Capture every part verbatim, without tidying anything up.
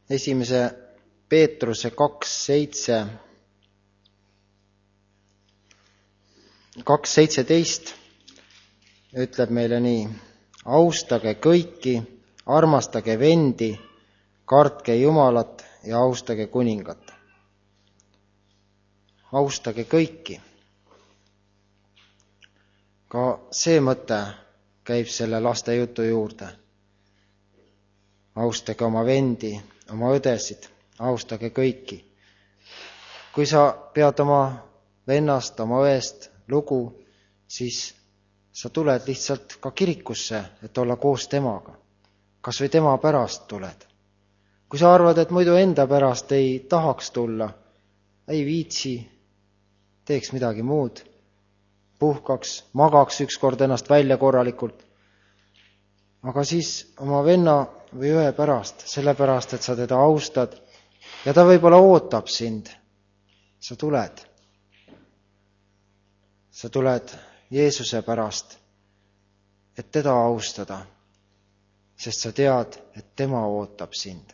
esimese Peetruse kaks seitse, kaks seitseteist ütleb meile nii: austage kõiki, armastage vendi, kartke Jumalat ja austage kuningat. Austage kõiki. Ka see mõte käib selle laste jutu juurde. Austage oma vendi, oma õdesid, austage kõiki. Kui sa pead oma vennast, oma õest lugu, siis sa tuled lihtsalt ka kirikusse, et olla koos temaga. Kas või tema pärast tuled. Kui sa arvad, et muidu enda pärast ei tahaks tulla, ei viitsi, teeks midagi muud, puhkaks, magaks ükskord ennast välja korralikult, aga siis oma venna või õe pärast, sellepärast, et sa teda austad ja ta võib-olla ootab sind. Sa tuled. Sa tuled Jeesuse pärast, et teda austada, sest sa tead, et tema ootab sind.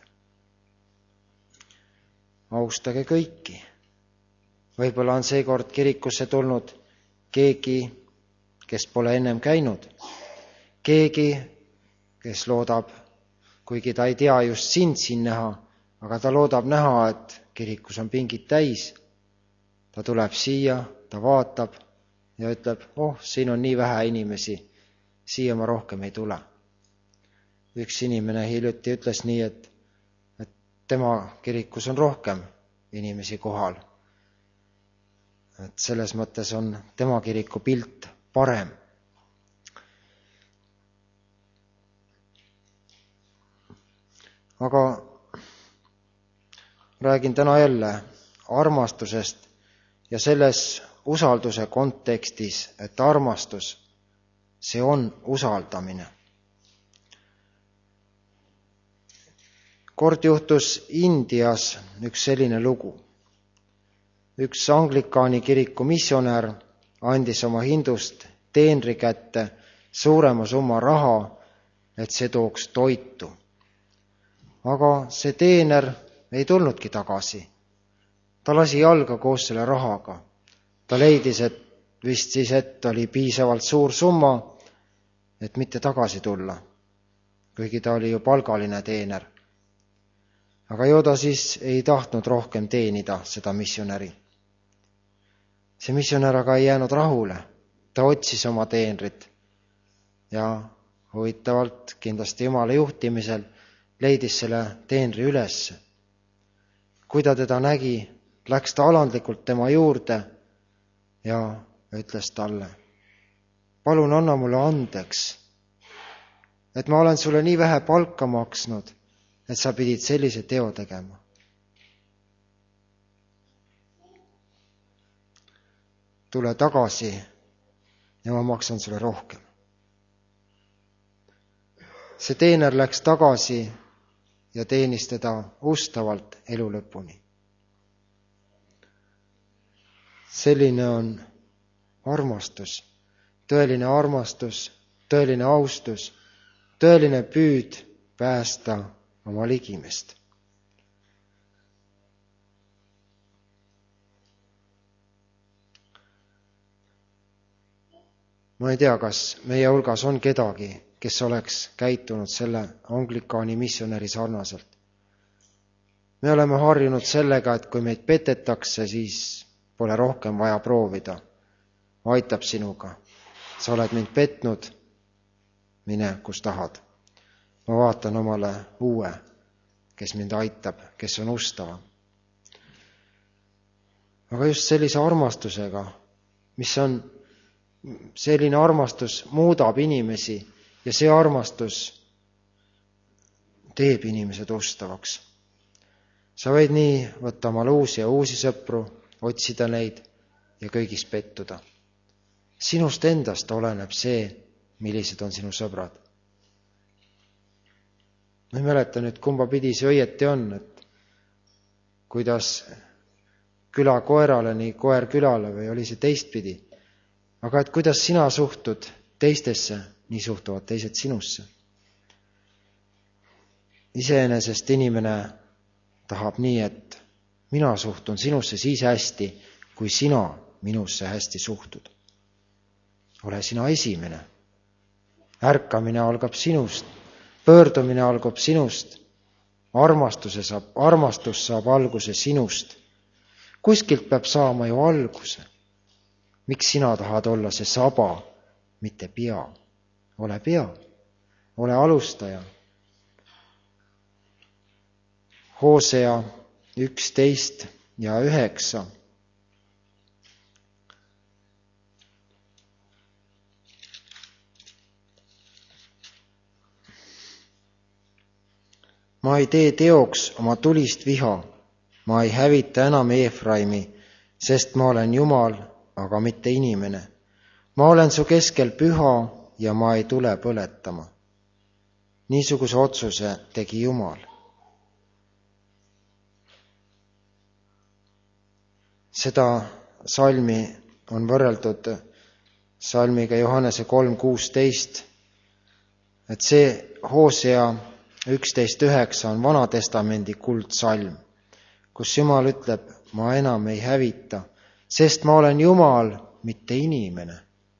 Austage kõiki. Võib-olla on seekord kirikusse tulnud keegi, kes pole ennem käinud. Keegi, kes loodab, kuigi ta ei tea just sind siin näha, aga ta loodab näha, et kirikus on pingid täis. Ta tuleb siia, ta vaatab ja ütleb, oh, siin on nii vähe inimesi, siia ma rohkem ei tule. Üks inimene hiljuti ütles nii, et, et tema kirikus on rohkem inimesi kohal. Et selles mõttes on tema kiriku pilt parem. Aga räägin täna jälle armastusest ja selles usalduse kontekstis, et armastus, see on usaldamine. Kord juhtus Indias üks selline lugu. Üks anglikaani kiriku missionär andis oma hindust teenri kätte suurema summa raha, et see tooks toitu. Aga see teener ei tulnudki tagasi. Ta lasi jalga koos selle rahaga. Ta leidis, et vist siis, et oli piisavalt suur summa, et mitte tagasi tulla, kuigi ta oli ju palgaline teener. Aga ju ta siis ei tahtnud rohkem teenida seda missionäri. See missionär aga ei jäänud rahule. Ta otsis oma teenrit ja huvitavalt, kindlasti Jumala juhtimisel, leidis selle teenri üles. Kui ta teda nägi, läks ta alandlikult tema juurde ja ütles talle, palun anna mulle andeks, et ma olen sulle nii vähe palka maksnud, et sa pidid sellise teo tegema. Tule tagasi ja ma maksan sulle rohkem. See teener läks tagasi ja teenis teda ustavalt elu lõpuni. Selline on armastus, tõeline armastus, tõeline austus, tõeline püüd päästa oma ligimest. Ma ei tea, kas meie hulgas on kedagi, kes oleks käitunud selle anglikaani missionäri sarnaselt. Me oleme harjunud sellega, et kui meid petetakse, siis pole rohkem vaja proovida. Aitab sinuga. Sa oled mind petnud, mine kus tahad. Ma vaatan omale uue, kes mind aitab, kes on ustava. Aga just sellise armastusega, mis on selline armastus, muudab inimesi ja see armastus teeb inimesed ustavaks. Sa võid nii võtta omale uusi ja uusi sõpru, otsida neid ja kõigis pettuda. Sinust endast oleneb see, millised on sinu sõbrad. Ma ei mäleta nüüd, kumba pidi see õieti on, et kuidas küla koerale, nii koer külale või oli see teistpidi. Aga et kuidas sina suhtud teistesse, nii suhtuvad teised sinusse. Iseenesest inimene tahab nii, et mina suhtun sinusse siis hästi, kui sina minusse hästi suhtud. Ole sina esimene. Ärkamine algab sinust, pöördumine algab sinust, armastuse saab, armastus saab alguse sinust. Kuskilt peab saama ju alguse. Miks sina tahad olla see saba, mitte pea? Ole pea, ole alustaja. Hoosea üksteist ja üheksa. Ma ei tee teoks oma tulist viha, ma ei hävita enam Eefraimi, sest ma olen Jumal, aga mitte inimene. Ma olen su keskel püha ja ma ei tule põletama. Niisuguse otsuse tegi Jumal. Seda salmi on võrreldud salmiga Johannese kolm kuusteist, et see Hoosea üksteist üheksa on Vana Testamendi kuldsalm, kus Jumal ütleb, ma enam ei hävita, sest ma olen Jumal, mitte inimene.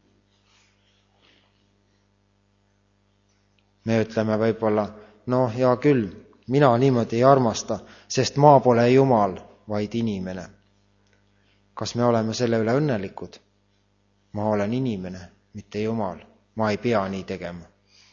Me ütleme võib-olla, no hea küll, mina niimoodi ei armasta, sest ma pole Jumal, vaid inimene. Kas me oleme selle üle õnnelikud? Ma olen inimene, mitte Jumal. Ma ei pea nii tegema.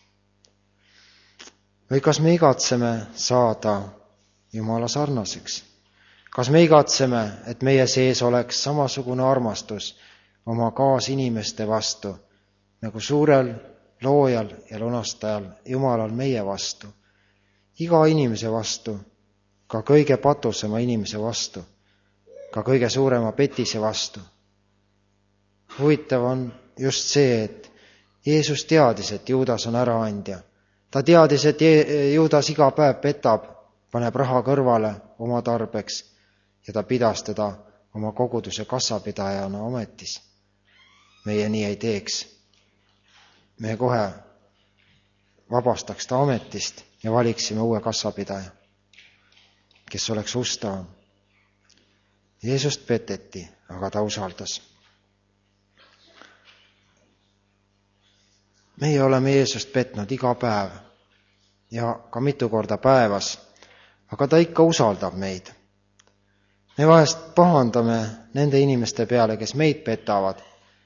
Või kas me igatseme saada Jumala sarnaseks? Kas me igatseme, et meie sees oleks samasugune armastus oma kaasinimeste vastu, nagu suurel loojal ja lunastajal Jumalal meie vastu, iga inimese vastu, ka kõige patusema inimese vastu, ka kõige suurema petise vastu? Huvitav on just see, et Jeesus teadis, et Juudas on äraandja. Ta teadis, et Juudas iga päev petab, paneb raha kõrvale oma tarbeks ja ta pidas teda oma koguduse kassapidajana ametis. Meie nii ei teeks. Me kohe vabastaks ta ametist ja valiksime uue kassapidaja, kes oleks ustavam. Jeesust peteti, aga ta usaldas. Meie oleme Jeesust petnud iga päev ja ka mitu korda päevas, aga ta ikka usaldab meid. Me vahest pahandame nende inimeste peale, kes meid petavad.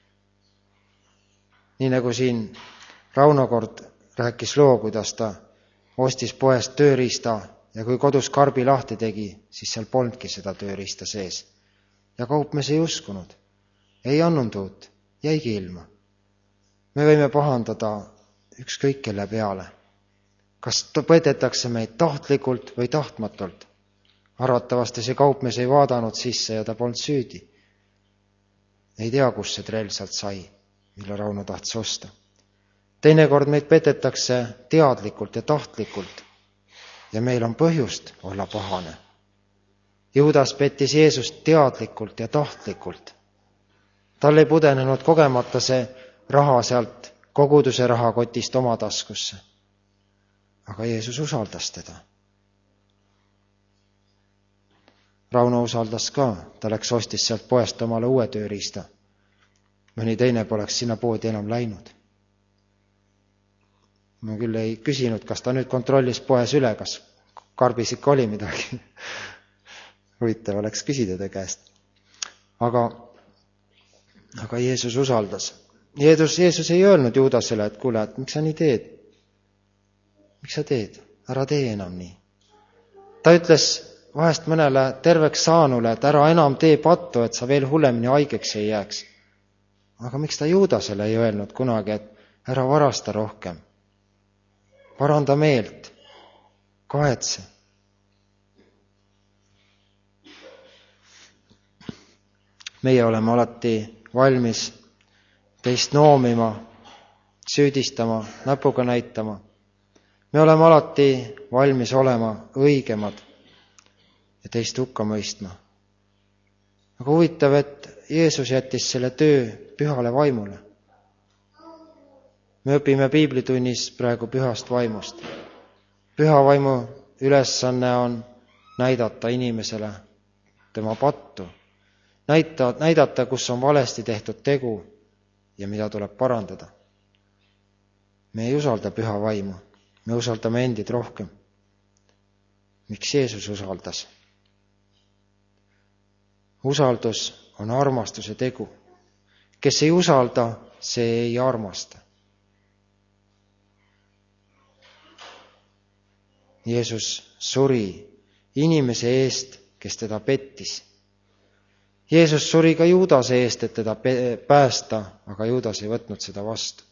Nii nagu siin Rauno kord rääkis loo, kuidas ta ostis poest tööriista ja kui kodus karbi lahti tegi, siis seal polnudki seda tööriista sees. Ja kaupmees ei uskunud, ei andnud uut, jäigi ilma. Me võime pahandada ükskõik kelle peale. Kas petetakse meid tahtlikult või tahtmatult? Arvatavasti see kaupmees ei vaadanud sisse ja ta polnud süüdi. Ei tea, kus see trell sealt sai, mille Rauno tahtis osta. Teinekord meid petetakse teadlikult ja tahtlikult ja meil on põhjust olla pahane. Juudas pettis Jeesust teadlikult ja tahtlikult. Tal ei pudenenud kogemata see raha sealt koguduse rahakotist oma taskusse. Aga Jeesus usaldas teda. Rauno usaldas ka, ta läks ostis sealt poest omale uue tööriista. Mõni teine poleks sinna poodi enam läinud. Ma küll ei küsinud, kas ta nüüd kontrollis poes üle, kas karbis ikka oli midagi. Huvitav oleks küsida ta käest. Aga, aga Jeesus usaldas. Jeesus, Jeesus ei öelnud Juudasele, et kuule, et miks sa nii teed? Miks sa teed? Ära tee enam nii. Ta ütles vahest mõnele terveks saanule, et ära enam tee pattu, et sa veel hullemini haigeks ei jääks. Aga miks ta Juudasele ei öelnud kunagi, et ära varasta rohkem? Paranda meelt, kahetse. Meie oleme alati valmis teist noomima, süüdistama, näpuga näitama. Me oleme alati valmis olema õigemad ja teist hukka mõistma. Aga huvitav, et Jeesus jättis selle töö pühale vaimule. Me õpime piiblitunnis praegu pühast vaimust. Püha vaimu ülesanne on näidata inimesele tema pattu, näita, näidata, kus on valesti tehtud tegu ja mida tuleb parandada. Me ei usalda püha vaimu, me usaldame endid rohkem. Miks Jeesus usaldas? Usaldus on armastuse tegu. Kes ei usalda, see ei armasta. Jeesus suri inimese eest, kes teda pettis. Jeesus suri ka Juudase eest, et teda päästa, aga Juudas ei võtnud seda vastu.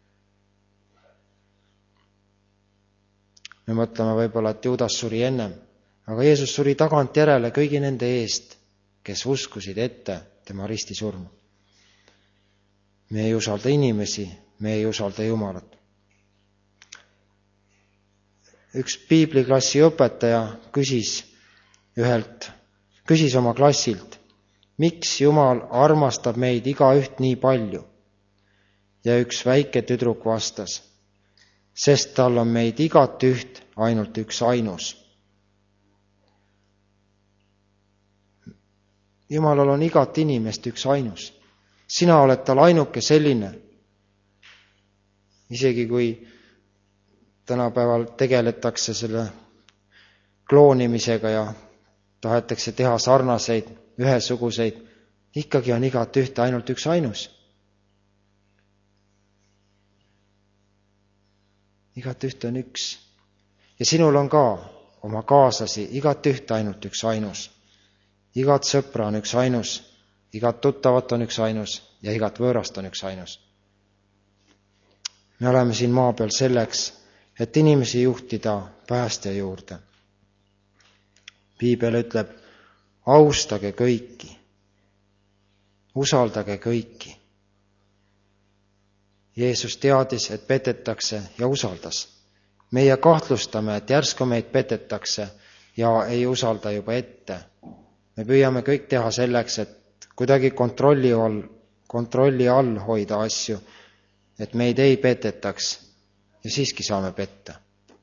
Me mõtleme võib-olla, et Juudas suri ennem, aga Jeesus suri tagantjärele kõigi nende eest, kes uskusid ette tema ristisurma. Me ei usalda inimesi, me ei usalda Jumalat. Üks piibliklassi õpetaja küsis ühelt, küsis oma klassilt, miks Jumal armastab meid igaüht nii palju? Ja üks väike tüdruk vastas, sest tal on meid igat üht ainult üks ainus. Jumalal on igat inimest üks ainus. Sina oled tal ainuke selline. Isegi kui tänapäeval tegeletakse selle kloonimisega ja tahetakse teha sarnaseid, ühesuguseid, ikkagi on igat ühte ainult üks ainus. Igat ühte on üks. Ja sinul on ka oma kaaslasi igat ühte ainult üks ainus. Igat sõpra on üks ainus, igat tuttavat on üks ainus ja igat võõrast on üks ainus. Me oleme siin maa peal selleks, et inimesi juhtida päästja juurde. Piibel ütleb, austage kõiki, usaldage kõiki. Jeesus teadis, et petetakse ja usaldas. Meie kahtlustame, et järsku meid petetakse ja ei usalda juba ette. Me püüame kõik teha selleks, et kuidagi kontrolli all, kontrolli all hoida asju, et meid ei petetaks ja siiski saame petta.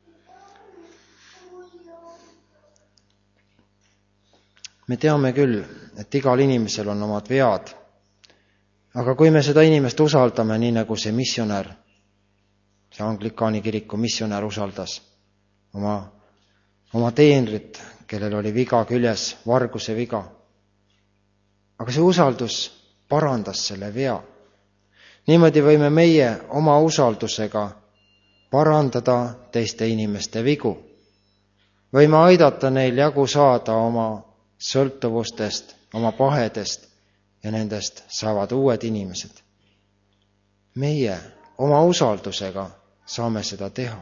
Me teame küll, et igal inimesel on omad vead, aga kui me seda inimest usaldame, nii nagu see missionär, see Anglikaani kiriku missionär usaldas oma, oma teenrit, kellel oli viga küljes, varguse viga. Aga see usaldus parandas selle vea. Niimoodi võime meie oma usaldusega parandada teiste inimeste vigu. Võime aidata neil jagu saada oma sõltuvustest, oma pahedest ja nendest saavad uued inimesed. Meie oma usaldusega saame seda teha.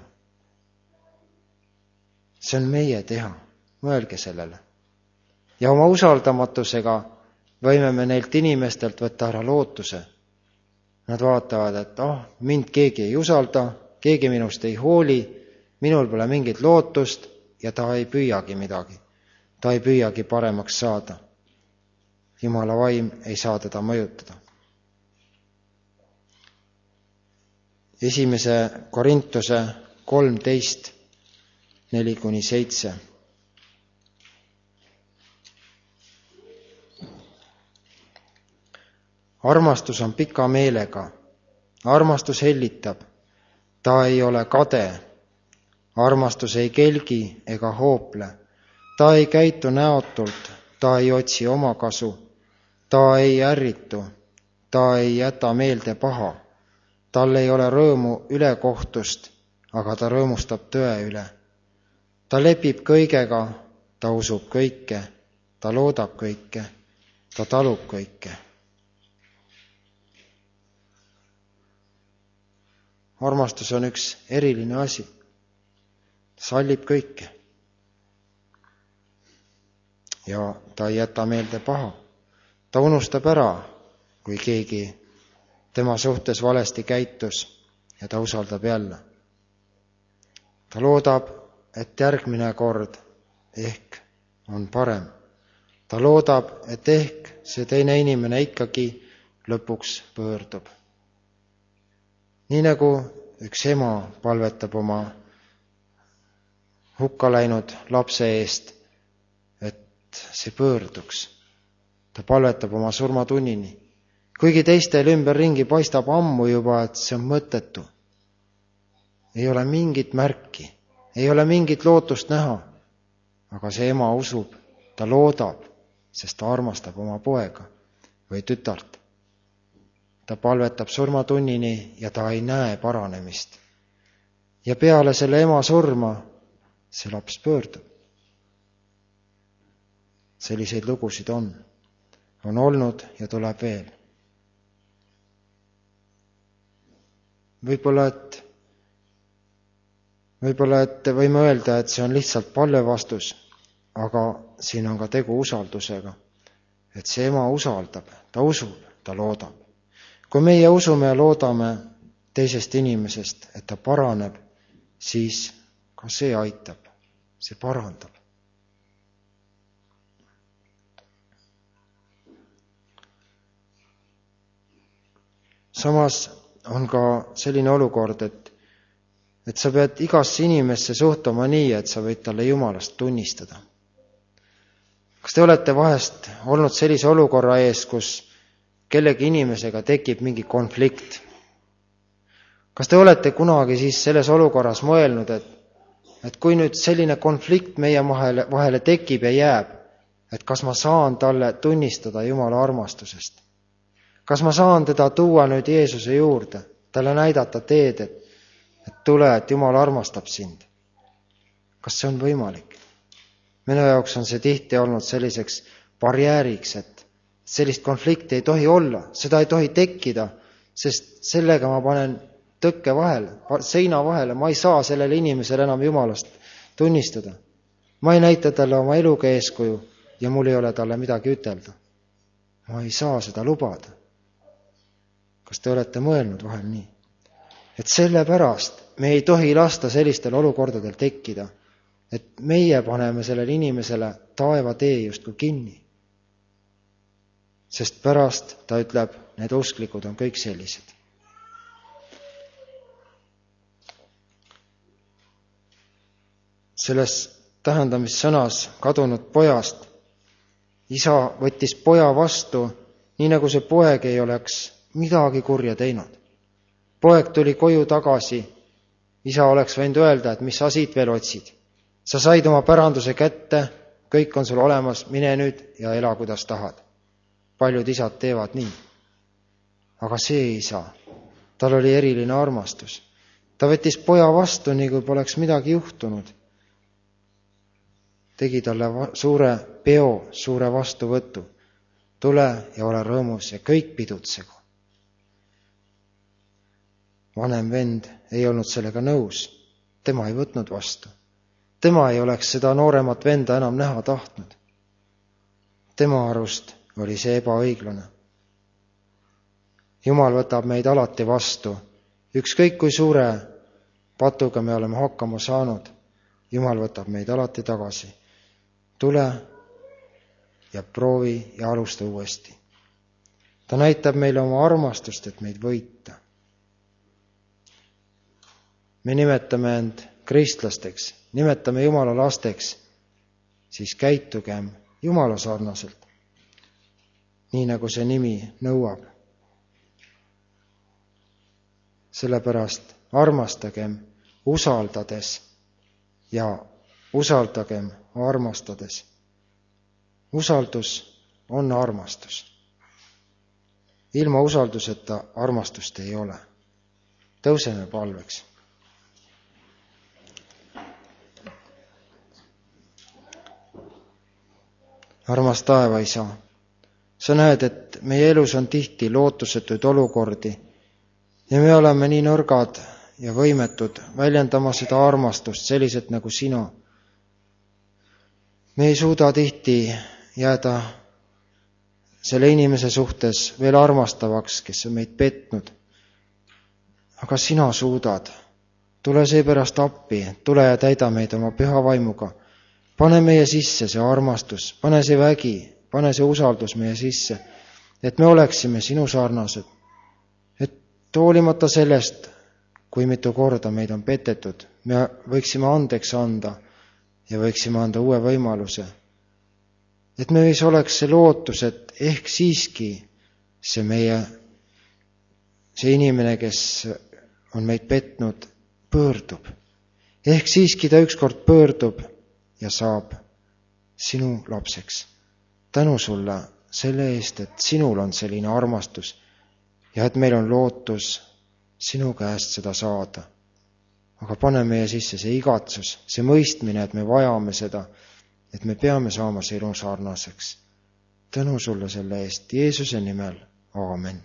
See on meie teha. Mõelge sellele. Ja oma usaldamatusega võime me neilt inimestelt võtta ära lootuse. Nad vaatavad, et oh, mind keegi ei usalda, keegi minust ei hooli, minul pole mingit lootust ja ta ei püüagi midagi. Ta ei püüagi paremaks saada. Jumala vaim ei saa teda mõjutada. Esimese Korintuse kolmteist, neli kuni seitse. Armastus on pika meelega. Armastus hellitab. Ta ei ole kade. Armastus ei kelgi ega hoople. Ta ei käitu näotult. Ta ei otsi oma kasu. Ta ei ärritu. Ta ei jäta meelde paha. Tal ei ole rõõmu ülekohtust, aga ta rõõmustab tõe üle. Ta lepib kõigega, ta usub kõike, ta loodab kõike, ta talub kõike. Armastus on üks eriline asi. Sallib kõike. Ja ta ei jäta meelde paha. Ta unustab ära, kui keegi tema suhtes valesti käitus ja ta usaldab jälle. Ta loodab, et järgmine kord ehk on parem. Ta loodab, et ehk see teine inimene ikkagi lõpuks pöördub. Nii nagu üks ema palvetab oma hukka läinud lapse eest, see pöörduks. Ta palvetab oma surmatunnini. Kuigi teistel ümberringi paistab ammu juba, et see on mõttetu. Ei ole mingit märki, ei ole mingit lootust näha. Aga see ema usub, ta loodab, sest ta armastab oma poega või tütart. Ta palvetab surmatunnini ja ta ei näe paranemist. Ja peale selle ema surma see laps pöördub. Selliseid lugusid on. On olnud ja tuleb veel. Võib-olla, et, võib-olla, et võime öelda, et see on lihtsalt palvevastus, aga siin on ka tegu usaldusega. Et see ema usaldab, ta usub, ta loodab. Kui meie usume ja loodame teisest inimesest, et ta paraneb, siis ka see aitab, see parandab. Samas on ka selline olukord, et, et sa pead igasse inimesse suhtuma nii, et sa võid talle Jumalast tunnistada. Kas te olete vahest olnud sellise olukorra ees, kus kellegi inimesega tekib mingi konflikt? Kas te olete kunagi siis selles olukorras mõelnud, et, et kui nüüd selline konflikt meie vahele, vahele tekib ja jääb, et kas ma saan talle tunnistada Jumala armastusest? Kas ma saan teda tuua nüüd Jeesuse juurde, talle näidata teed, et, et tule, et Jumal armastab sind? Kas see on võimalik? Minu jaoks on see tihti olnud selliseks barjääriks, et sellist konflikti ei tohi olla, seda ei tohi tekkida, sest sellega ma panen tõkke vahele, seina vahele, ma ei saa sellele inimesele enam Jumalast tunnistada. Ma ei näita talle oma eluga eeskuju ja mul ei ole talle midagi ütelda. Ma ei saa seda lubada. Kas te olete mõelnud vahel nii? Et sellepärast me ei tohi lasta sellistel olukordadel tekkida, et meie paneme sellele inimesele taeva tee justkui kinni. Sest pärast ta ütleb, need usklikud on kõik sellised. Selles tähendamissõnas kadunud pojast isa võttis poja vastu, nii nagu see poeg ei oleks midagi kurja teinud. Poeg tuli koju tagasi, isa oleks võinud öelda, et mis sa siit veel otsid. Sa said oma päranduse kätte, kõik on sul olemas, mine nüüd ja ela kuidas tahad. Paljud isad teevad nii. Aga see isa, tal oli eriline armastus. Ta võttis poja vastu, nii kui poleks midagi juhtunud. Tegi talle suure peo, suure vastuvõtu. Tule ja ole rõõmus ja kõik pidutsegu. Vanem vend ei olnud sellega nõus. Tema ei võtnud vastu. Tema ei oleks seda nooremat venda enam näha tahtnud. Tema arust oli see ebaõiglane. Jumal võtab meid alati vastu. Ükskõik kui suure patuga me oleme hakkama saanud, Jumal võtab meid alati tagasi. Tule ja proovi ja alusta uuesti. Ta näitab meile oma armastust, et meid võita. Me nimetame end kristlasteks, nimetame Jumala lasteks, siis käitugem Jumala sarnaselt, nii nagu see nimi nõuab. Sellepärast armastagem usaldades ja usaldagem armastades. Usaldus on armastus. Ilma usalduseta armastust ei ole. Tõuseme palveks. Armas taevaisa, sa näed, et meie elus on tihti lootusetuid olukordi ja me oleme nii nõrgad ja võimetud väljendama seda armastust selliselt nagu sina. Me ei suuda tihti jääda selle inimese suhtes veel armastavaks, kes on meid petnud. Aga sina suudad. Tule seepärast appi, tule ja täida meid oma püha vaimuga. Pane meie sisse see armastus, pane see vägi, pane see usaldus meie sisse, et me oleksime sinu sarnased. Et hoolimata sellest, kui mitu korda meid on petetud, me võiksime andeks anda ja võiksime anda uue võimaluse. et me võis oleks see lootus, et ehk siiski see meie, see inimene, kes on meid petnud, pöördub. Ehk siiski ta ükskord pöördub ja saab sinu lapseks. Tänu sulle selle eest, et sinul on selline armastus ja et meil on lootus sinu käest seda saada. Aga pane meie sisse see igatsus, see mõistmine, et me vajame seda, et me peame saama sinu sarnaseks. Tänu sulle selle eest, Jeesuse nimel, aamen.